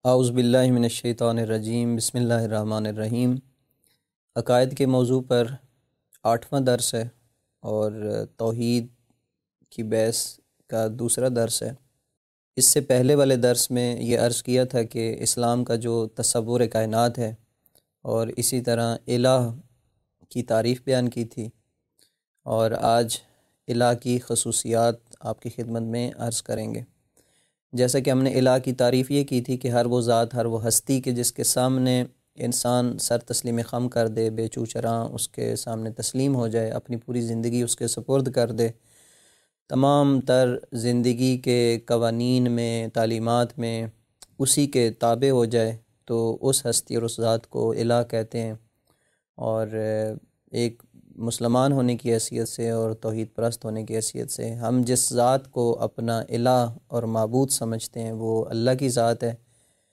اعوذ باللہ من الشیطان الرجیم، بسم اللہ الرحمن الرحیم۔ عقائد کے موضوع پر 8واں درس ہے اور توحید کی بحث کا دوسرا درس ہے۔ اس سے پہلے والے درس میں یہ عرض کیا تھا کہ اسلام کا جو تصور کائنات ہے اور اسی طرح الہ کی تعریف بیان کی تھی، اور آج الہ کی خصوصیات آپ کی خدمت میں عرض کریں گے۔ جیسا کہ ہم نے الہ کی تعریف یہ کی تھی کہ ہر وہ ذات، ہر وہ ہستی کہ جس کے سامنے انسان سر تسلیم خم کر دے، بے چو چراں اس کے سامنے تسلیم ہو جائے، اپنی پوری زندگی اس کے سپرد کر دے، تمام تر زندگی کے قوانین میں، تعلیمات میں اسی کے تابع ہو جائے، تو اس ہستی اور اس ذات کو الہ کہتے ہیں۔ اور ایک مسلمان ہونے کی حیثیت سے اور توحید پرست ہونے کی حیثیت سے ہم جس ذات کو اپنا الہ اور معبود سمجھتے ہیں وہ اللہ کی ذات ہے۔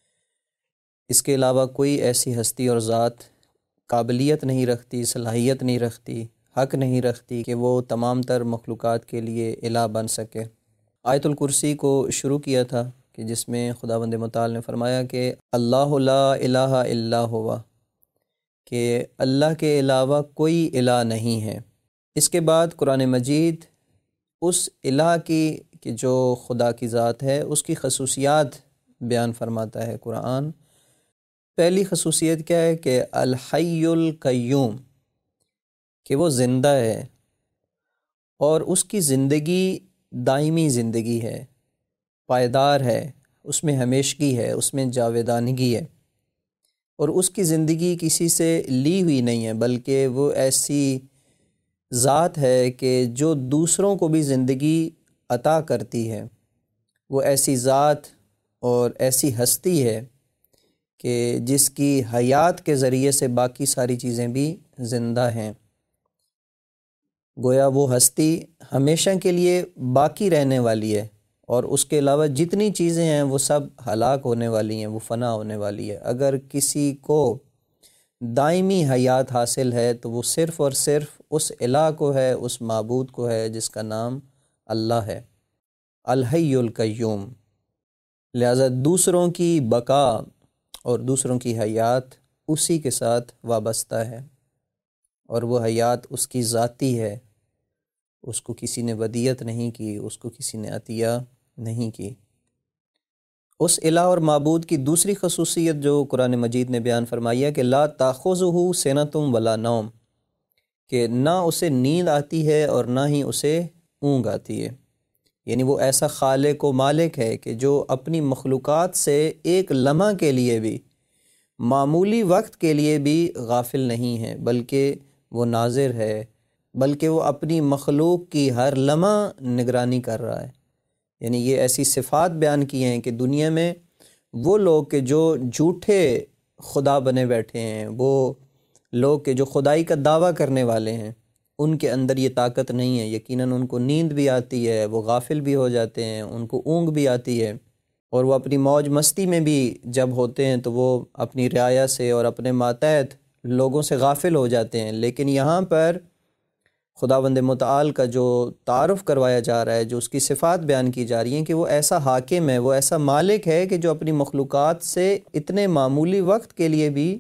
اس کے علاوہ کوئی ایسی ہستی اور ذات قابلیت نہیں رکھتی، صلاحیت نہیں رکھتی، حق نہیں رکھتی کہ وہ تمام تر مخلوقات کے لیے الہ بن سکے۔ آیت الکرسی کو شروع کیا تھا کہ جس میں خداوند متعال نے فرمایا کہ اللہ لا الہ الا ہوا، کہ اللہ کے علاوہ کوئی الہ نہیں ہے۔ اس کے بعد قرآن مجید اس الہ کی کہ جو خدا کی ذات ہے اس کی خصوصیات بیان فرماتا ہے قرآن۔ پہلی خصوصیت کیا ہے کہ الحی القیوم، کہ وہ زندہ ہے اور اس کی زندگی دائمی زندگی ہے، پائیدار ہے، اس میں ہمیشگی ہے، اس میں جاویدانگی ہے، اور اس کی زندگی کسی سے لی ہوئی نہیں ہے، بلکہ وہ ایسی ذات ہے کہ جو دوسروں کو بھی زندگی عطا کرتی ہے۔ وہ ایسی ذات اور ایسی ہستی ہے کہ جس کی حیات کے ذریعے سے باقی ساری چیزیں بھی زندہ ہیں۔ گویا وہ ہستی ہمیشہ کے لیے باقی رہنے والی ہے، اور اس کے علاوہ جتنی چیزیں ہیں وہ سب ہلاک ہونے والی ہیں، وہ فنا ہونے والی ہے۔ اگر کسی کو دائمی حیات حاصل ہے تو وہ صرف اور صرف اس الہ کو ہے، اس معبود کو ہے جس کا نام اللہ ہے، الحی القیوم۔ لہذا دوسروں کی بقا اور دوسروں کی حیات اسی کے ساتھ وابستہ ہے، اور وہ حیات اس کی ذاتی ہے، اس کو کسی نے ودیت نہیں کی، اس کو کسی نے عطیہ نہیں کی۔ اس الہ اور معبود کی دوسری خصوصیت جو قرآن مجید نے بیان فرمائی ہے کہ لا تاخذہ سنۃ ولا نوم، کہ نہ اسے نیند آتی ہے اور نہ ہی اسے اونگ آتی ہے۔ یعنی وہ ایسا خالق و مالک ہے کہ جو اپنی مخلوقات سے ایک لمحہ کے لیے بھی، معمولی وقت کے لیے بھی غافل نہیں ہے، بلکہ وہ ناظر ہے، بلکہ وہ اپنی مخلوق کی ہر لمحہ نگرانی کر رہا ہے۔ یعنی یہ ایسی صفات بیان کی ہیں کہ دنیا میں وہ لوگ کہ جو جھوٹے خدا بنے بیٹھے ہیں، وہ لوگ کہ جو خدائی کا دعویٰ کرنے والے ہیں، ان کے اندر یہ طاقت نہیں ہے۔ یقیناً ان کو نیند بھی آتی ہے، وہ غافل بھی ہو جاتے ہیں، ان کو اونگ بھی آتی ہے، اور وہ اپنی موج مستی میں بھی جب ہوتے ہیں تو وہ اپنی رعایا سے اور اپنے ماتحت لوگوں سے غافل ہو جاتے ہیں۔ لیکن یہاں پر خداوند متعال کا جو تعارف کروایا جا رہا ہے، جو اس کی صفات بیان کی جا رہی ہیں کہ وہ ایسا حاکم ہے، وہ ایسا مالک ہے کہ جو اپنی مخلوقات سے اتنے معمولی وقت کے لیے بھی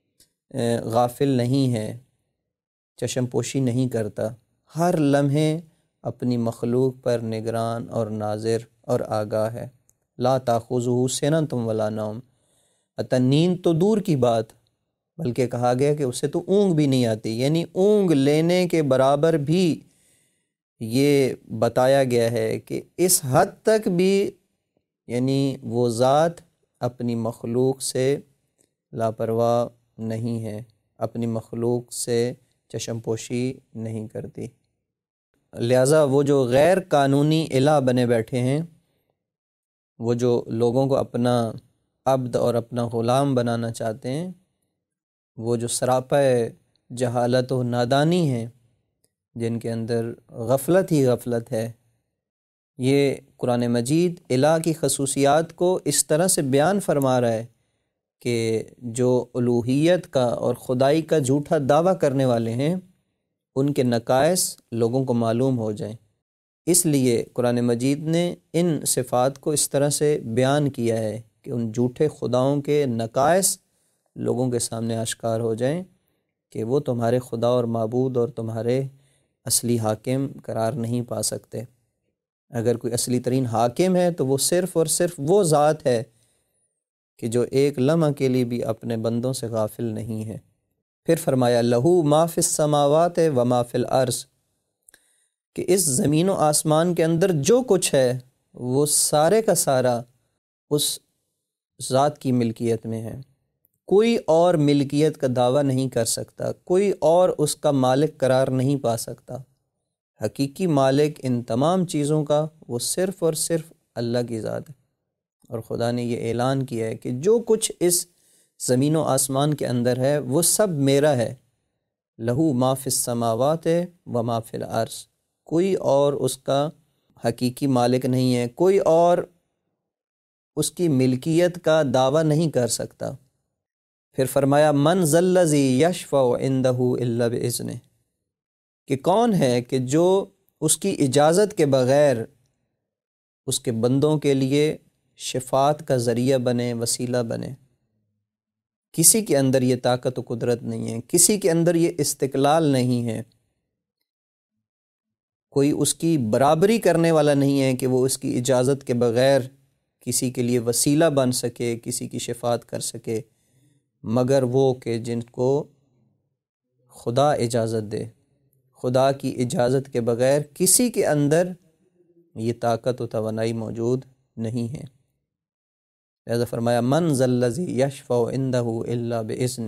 غافل نہیں ہے، چشم پوشی نہیں کرتا، ہر لمحے اپنی مخلوق پر نگران اور ناظر اور آگاہ ہے۔ لا تاخذہ سنۃ ولا نوم، حتی نیند تو دور کی بات، بلکہ کہا گیا کہ اسے تو اونگ بھی نہیں آتی، یعنی اونگ لینے کے برابر بھی یہ بتایا گیا ہے کہ اس حد تک بھی یعنی وہ ذات اپنی مخلوق سے لاپرواہ نہیں ہے، اپنی مخلوق سے چشم پوشی نہیں کرتی۔ لہٰذا وہ جو غیر قانونی الہ بنے بیٹھے ہیں، وہ جو لوگوں کو اپنا عبد اور اپنا غلام بنانا چاہتے ہیں، وہ جو سراپا جہالت و نادانی ہیں، جن کے اندر غفلت ہی غفلت ہے، یہ قرآن مجید الہ کی خصوصیات کو اس طرح سے بیان فرما رہا ہے کہ جو الوہیت کا اور خدائی کا جھوٹا دعویٰ کرنے والے ہیں، ان کے نقائص لوگوں کو معلوم ہو جائیں۔ اس لیے قرآن مجید نے ان صفات کو اس طرح سے بیان کیا ہے کہ ان جھوٹے خداؤں کے نقائص لوگوں کے سامنے آشکار ہو جائیں کہ وہ تمہارے خدا اور معبود اور تمہارے اصلی حاکم قرار نہیں پا سکتے۔ اگر کوئی اصلی ترین حاکم ہے تو وہ صرف اور صرف وہ ذات ہے کہ جو ایک لمحہ کے لیے بھی اپنے بندوں سے غافل نہیں ہے۔ پھر فرمایا لہو ما فی السماوات و ما فی الارض، کہ اس زمین و آسمان کے اندر جو کچھ ہے وہ سارے کا سارا اس ذات کی ملکیت میں ہے۔ کوئی اور ملکیت کا دعویٰ نہیں کر سکتا، کوئی اور اس کا مالک قرار نہیں پا سکتا۔ حقیقی مالک ان تمام چیزوں کا وہ صرف اور صرف اللہ کی ذات ہے۔ اور خدا نے یہ اعلان کیا ہے کہ جو کچھ اس زمین و آسمان کے اندر ہے وہ سب میرا ہے۔ لہو ما فی السماوات و ما فی الارض، کوئی اور اس کا حقیقی مالک نہیں ہے، کوئی اور اس کی ملکیت کا دعویٰ نہیں کر سکتا۔ پھر فرمایا من ذا الذی یشفع عندہ الا باذنہ، کہ کون ہے کہ جو اس کی اجازت کے بغیر اس کے بندوں کے لیے شفاعت کا ذریعہ بنے، وسیلہ بنے۔ کسی کے اندر یہ طاقت و قدرت نہیں ہے، کسی کے اندر یہ استقلال نہیں ہے، کوئی اس کی برابری کرنے والا نہیں ہے کہ وہ اس کی اجازت کے بغیر کسی کے لیے وسیلہ بن سکے، کسی کی شفاعت کر سکے، مگر وہ کہ جن کو خدا اجازت دے۔ خدا کی اجازت کے بغیر کسی کے اندر یہ طاقت و توانائی موجود نہیں ہے۔ لہذا فرمایا من ذا الذی یشفع عندہ الا باذنہ،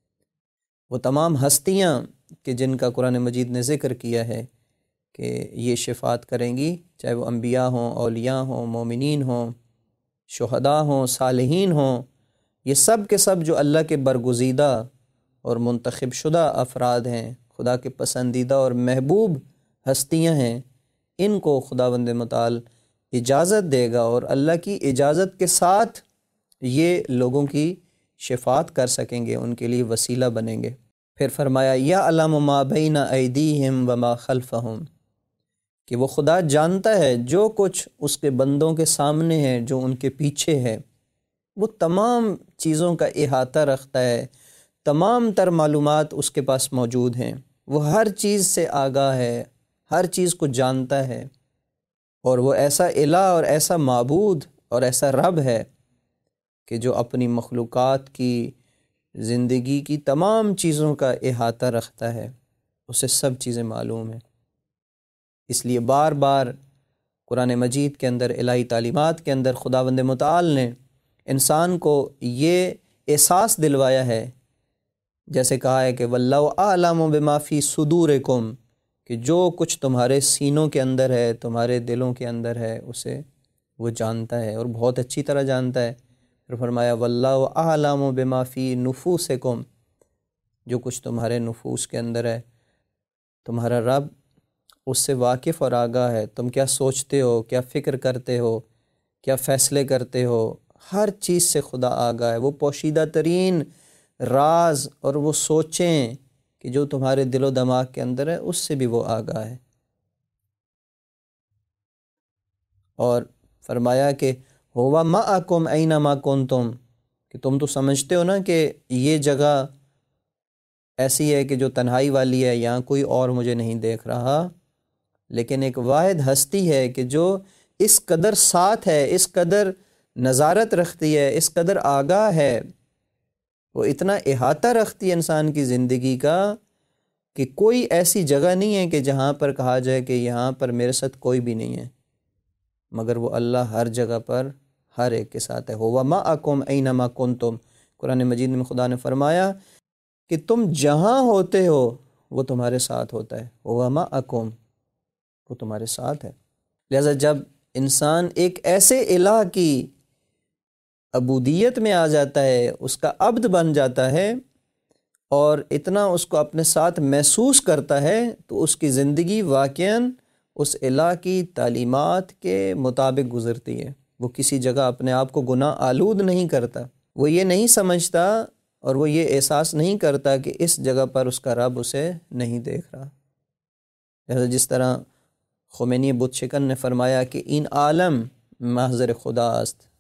وہ تمام ہستیاں کہ جن کا قرآن مجید نے ذکر کیا ہے کہ یہ شفاعت کریں گی، چاہے وہ انبیاء ہوں، اولیاء ہوں، مومنین ہوں، شہداء ہوں، صالحین ہوں، یہ سب کے سب جو اللہ کے برگزیدہ اور منتخب شدہ افراد ہیں، خدا کے پسندیدہ اور محبوب ہستیاں ہیں، ان کو خداوند متعال اجازت دے گا، اور اللہ کی اجازت کے ساتھ یہ لوگوں کی شفاعت کر سکیں گے، ان کے لیے وسیلہ بنیں گے۔ پھر فرمایا یعلم ما بین ایدیہم وما خلفہم، کہ وہ خدا جانتا ہے جو کچھ اس کے بندوں کے سامنے ہے، جو ان کے پیچھے ہے، وہ تمام چیزوں کا احاطہ رکھتا ہے، تمام تر معلومات اس کے پاس موجود ہیں، وہ ہر چیز سے آگاہ ہے، ہر چیز کو جانتا ہے، اور وہ ایسا الہ اور ایسا معبود اور ایسا رب ہے کہ جو اپنی مخلوقات کی زندگی کی تمام چیزوں کا احاطہ رکھتا ہے، اسے سب چیزیں معلوم ہیں۔ اس لیے بار بار قرآن مجید کے اندر، الہی تعلیمات کے اندر خداوند متعال نے انسان کو یہ احساس دلوایا ہے، جیسے کہا ہے کہ واللہ اعلم بما فی صدورکم، کہ جو کچھ تمہارے سینوں کے اندر ہے، تمہارے دلوں کے اندر ہے، اسے وہ جانتا ہے اور بہت اچھی طرح جانتا ہے۔ پھر فرمایا واللہ اعلم بما فی نفوسکم، جو کچھ تمہارے نفوس کے اندر ہے، تمہارا رب اس سے واقف اور آگاہ ہے۔ تم کیا سوچتے ہو، کیا فکر کرتے ہو، کیا فیصلے کرتے ہو، ہر چیز سے خدا آگاہ ہے۔ وہ پوشیدہ ترین راز اور وہ سوچیں کہ جو تمہارے دل و دماغ کے اندر ہے، اس سے بھی وہ آگاہ ہے۔ اور فرمایا کہ ہوا معکم اینما کنتم، کہ تم تو سمجھتے ہو نا کہ یہ جگہ ایسی ہے کہ جو تنہائی والی ہے، یہاں کوئی اور مجھے نہیں دیکھ رہا، لیکن ایک واحد ہستی ہے کہ جو اس قدر ساتھ ہے، اس قدر نظارت رکھتی ہے، اس قدر آگاہ ہے، وہ اتنا احاطہ رکھتی ہے انسان کی زندگی کا کہ کوئی ایسی جگہ نہیں ہے کہ جہاں پر کہا جائے کہ یہاں پر میرے ساتھ کوئی بھی نہیں ہے، مگر وہ اللہ ہر جگہ پر ہر ایک کے ساتھ ہے۔ ہوا معکم اینما کنتم، قرآن مجید میں خدا نے فرمایا کہ تم جہاں ہوتے ہو وہ تمہارے ساتھ ہوتا ہے۔ ہوا معکم، وہ تمہارے ساتھ ہے۔ لہذا جب انسان ایک ایسے الہ کی عبودیت میں آ جاتا ہے، اس کا عبد بن جاتا ہے اور اتنا اس کو اپنے ساتھ محسوس کرتا ہے، تو اس کی زندگی واقعاً اس الہ کی تعلیمات کے مطابق گزرتی ہے۔ وہ کسی جگہ اپنے آپ کو گناہ آلود نہیں کرتا، وہ یہ نہیں سمجھتا اور وہ یہ احساس نہیں کرتا کہ اس جگہ پر اس کا رب اسے نہیں دیکھ رہا۔ لہذا جس طرح خمینی بت شکن نے فرمایا کہ این عالم محضر خدا است،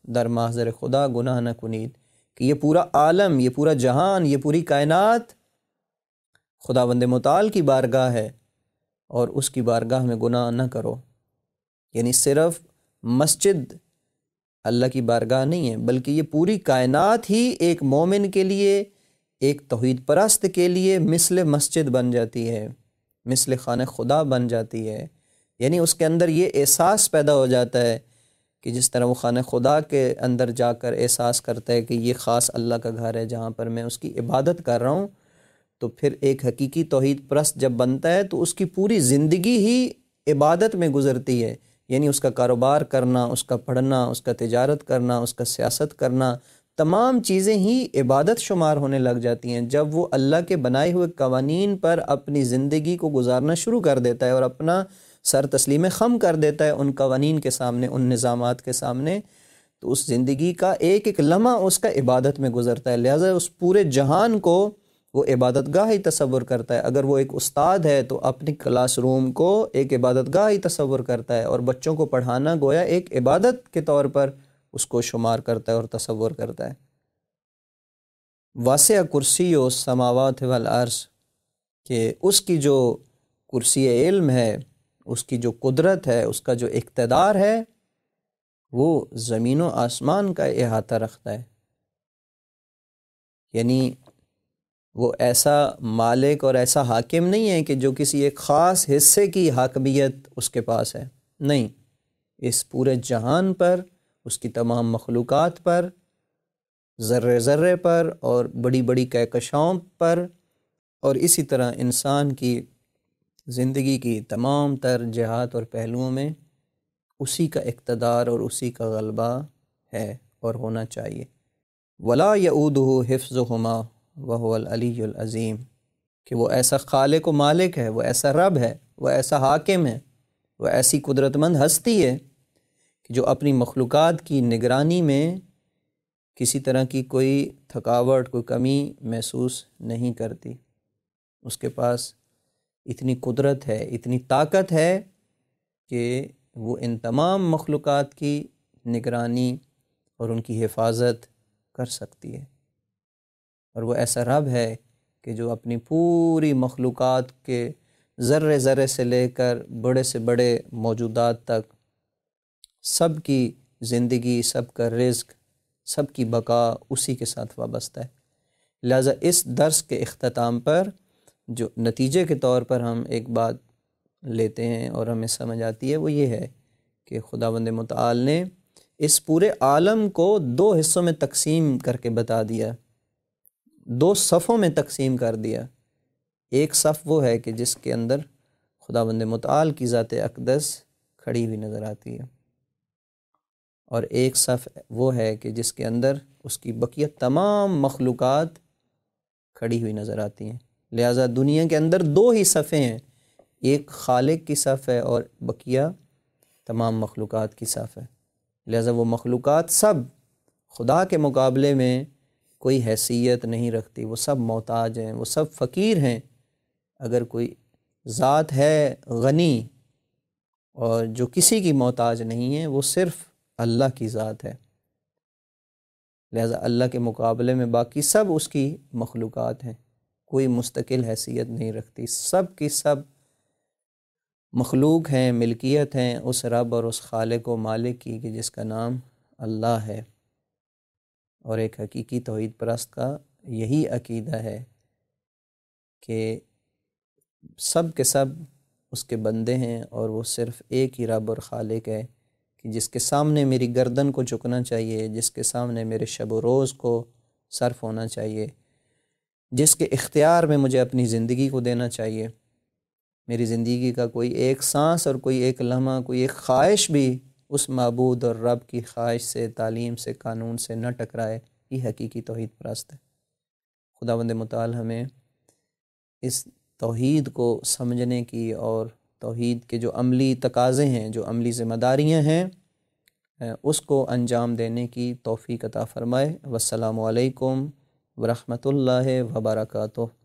در محضر خدا گناہ نہ کنید، کہ یہ پورا عالم، یہ پورا جہان، یہ پوری کائنات خداوند متعال کی بارگاہ ہے، اور اس کی بارگاہ میں گناہ نہ کرو۔ یعنی صرف مسجد اللہ کی بارگاہ نہیں ہے، بلکہ یہ پوری کائنات ہی ایک مومن کے لیے، ایک توحید پرست کے لیے مثل مسجد بن جاتی ہے، مثل خانہ خدا بن جاتی ہے۔ یعنی اس کے اندر یہ احساس پیدا ہو جاتا ہے کہ جس طرح وہ خانہ خدا کے اندر جا کر احساس کرتا ہے کہ یہ خاص اللہ کا گھر ہے جہاں پر میں اس کی عبادت کر رہا ہوں، تو پھر ایک حقیقی توحید پرست جب بنتا ہے تو اس کی پوری زندگی ہی عبادت میں گزرتی ہے۔ یعنی اس کا کاروبار کرنا، اس کا پڑھنا، اس کا تجارت کرنا، اس کا سیاست کرنا، تمام چیزیں ہی عبادت شمار ہونے لگ جاتی ہیں جب وہ اللہ کے بنائے ہوئے قوانین پر اپنی زندگی کو گزارنا شروع کر دیتا ہے اور اپنا سر تسلیم خم کر دیتا ہے ان قوانین کے سامنے، ان نظامات کے سامنے، تو اس زندگی کا ایک ایک لمحہ اس کا عبادت میں گزرتا ہے۔ لہٰذا اس پورے جہان کو وہ عبادت گاہ ہی تصور کرتا ہے۔ اگر وہ ایک استاد ہے تو اپنی کلاس روم کو ایک عبادت گاہ ہی تصور کرتا ہے، اور بچوں کو پڑھانا گویا ایک عبادت کے طور پر اس کو شمار کرتا ہے اور تصور کرتا ہے۔ واسع کرسی السماوات والارض، کہ اس کی جو کرسی علم ہے، اس کی جو قدرت ہے، اس کا جو اقتدار ہے، وہ زمین و آسمان کا احاطہ رکھتا ہے۔ یعنی وہ ایسا مالک اور ایسا حاکم نہیں ہے کہ جو کسی ایک خاص حصے کی حاکمیت اس کے پاس ہے، نہیں، اس پورے جہان پر، اس کی تمام مخلوقات پر، ذرے ذرے پر اور بڑی بڑی کہکشاؤں پر، اور اسی طرح انسان کی زندگی کی تمام تر جہات اور پہلوؤں میں اسی کا اقتدار اور اسی کا غلبہ ہے اور ہونا چاہیے۔ ولا یعودہ حفظہما وہو العلی العظیم، کہ وہ ایسا خالق و مالک ہے، وہ ایسا رب ہے، وہ ایسا حاکم ہے، وہ ایسی قدرت مند ہستی ہے کہ جو اپنی مخلوقات کی نگرانی میں کسی طرح کی کوئی تھکاوٹ، کوئی کمی محسوس نہیں کرتی۔ اس کے پاس اتنی قدرت ہے، اتنی طاقت ہے کہ وہ ان تمام مخلوقات کی نگرانی اور ان کی حفاظت کر سکتی ہے، اور وہ ایسا رب ہے کہ جو اپنی پوری مخلوقات کے ذرے ذرے سے لے کر بڑے سے بڑے موجودات تک سب کی زندگی، سب کا رزق، سب کی بقا اسی کے ساتھ وابستہ ہے۔ لہٰذا اس درس کے اختتام پر جو نتیجے کے طور پر ہم ایک بات لیتے ہیں اور ہمیں سمجھ آتی ہے، وہ یہ ہے کہ خداوند متعال نے اس پورے عالم کو دو حصوں میں تقسیم کر کے بتا دیا، دو صفوں میں تقسیم کر دیا۔ ایک صف وہ ہے کہ جس کے اندر خداوند متعال کی ذات اقدس کھڑی ہوئی نظر آتی ہے، اور ایک صف وہ ہے کہ جس کے اندر اس کی بقیہ تمام مخلوقات کھڑی ہوئی نظر آتی ہیں۔ لہٰذا دنیا کے اندر دو ہی صفیں ہیں، ایک خالق کی صف ہے اور بقیہ تمام مخلوقات کی صف ہے۔ لہٰذا وہ مخلوقات سب خدا کے مقابلے میں کوئی حیثیت نہیں رکھتی، وہ سب محتاج ہیں، وہ سب فقیر ہیں۔ اگر کوئی ذات ہے غنی اور جو کسی کی محتاج نہیں ہے، وہ صرف اللہ کی ذات ہے۔ لہذا اللہ کے مقابلے میں باقی سب اس کی مخلوقات ہیں، کوئی مستقل حیثیت نہیں رکھتی، سب کی سب مخلوق ہیں، ملکیت ہیں اس رب اور اس خالق و مالک کی کہ جس کا نام اللہ ہے۔ اور ایک حقیقی توحید پرست کا یہی عقیدہ ہے کہ سب کے سب اس کے بندے ہیں، اور وہ صرف ایک ہی رب اور خالق ہے کہ جس کے سامنے میری گردن کو جھکنا چاہیے، جس کے سامنے میرے شب و روز کو صرف ہونا چاہیے، جس کے اختیار میں مجھے اپنی زندگی کو دینا چاہیے۔ میری زندگی کا کوئی ایک سانس اور کوئی ایک لمحہ، کوئی ایک خواہش بھی اس معبود اور رب کی خواہش سے، تعلیم سے، قانون سے نہ ٹکرائے، یہ حقیقی توحید پرست ہے۔ خداوند متعال ہمیں اس توحید کو سمجھنے کی اور توحید کے جو عملی تقاضے ہیں، جو عملی ذمہ داریاں ہیں، اس کو انجام دینے کی توفیق عطا فرمائے۔ والسلام علیکم ورحمۃ اللہ وبرکاتہ۔